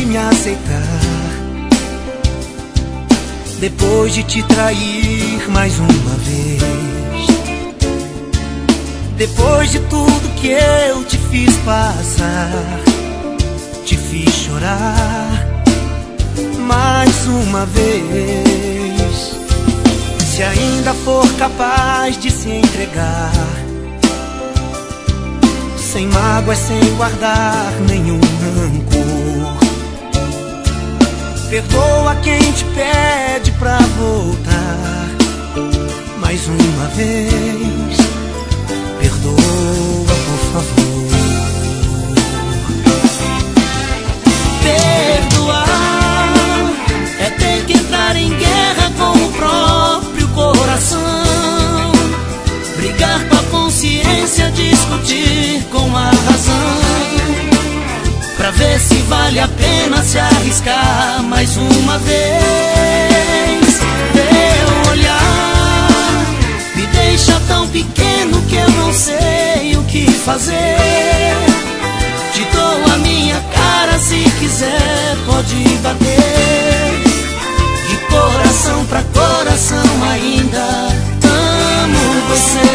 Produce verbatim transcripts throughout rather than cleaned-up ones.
me aceitar, depois de te trair mais uma vez. Depois de tudo que eu te fiz passar, te fiz chorar mais uma vez. Se ainda for capaz de se entregar, sem mágoas, sem guardar nenhum rancor, perdoa quem te pede pra voltar mais uma vez. Perdoa, por favor. Perdoar é ter que entrar em guerra com o próprio coração, brigar com a consciência, discutir com a razão, pra ver se vale a pena se arriscar mais uma vez. Teu olhar me deixa tão pequeno que eu não sei o que fazer. Te dou a minha cara, se quiser pode bater. De coração pra coração ainda amo você.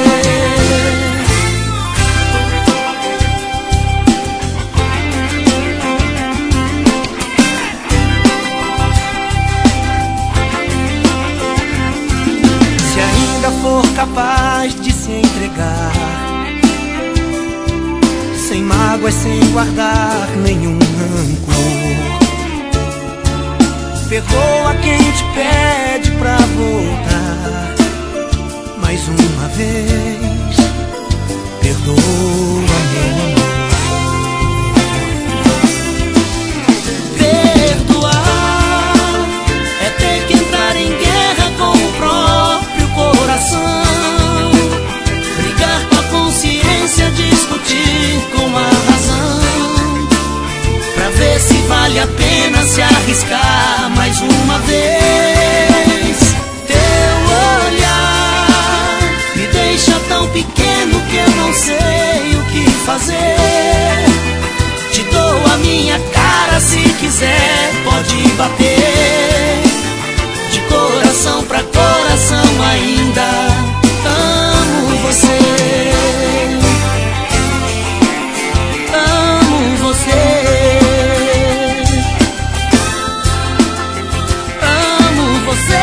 For capaz de se entregar, sem mágoas, sem guardar nenhum rancor, perdoa quem te pede pra voltar mais uma vez. Perdoa, meu amor. Perdoar é ter que entrar em guerra com o próprio coração, brigar com a consciência, discutir com a razão, pra ver se vale a pena se arriscar mais uma vez. Teu olhar me deixa tão pequeno que eu não sei o que fazer. Te dou a minha cara, se quiser pode bater. De coração pra coração ainda amo você. Amo você. Amo você.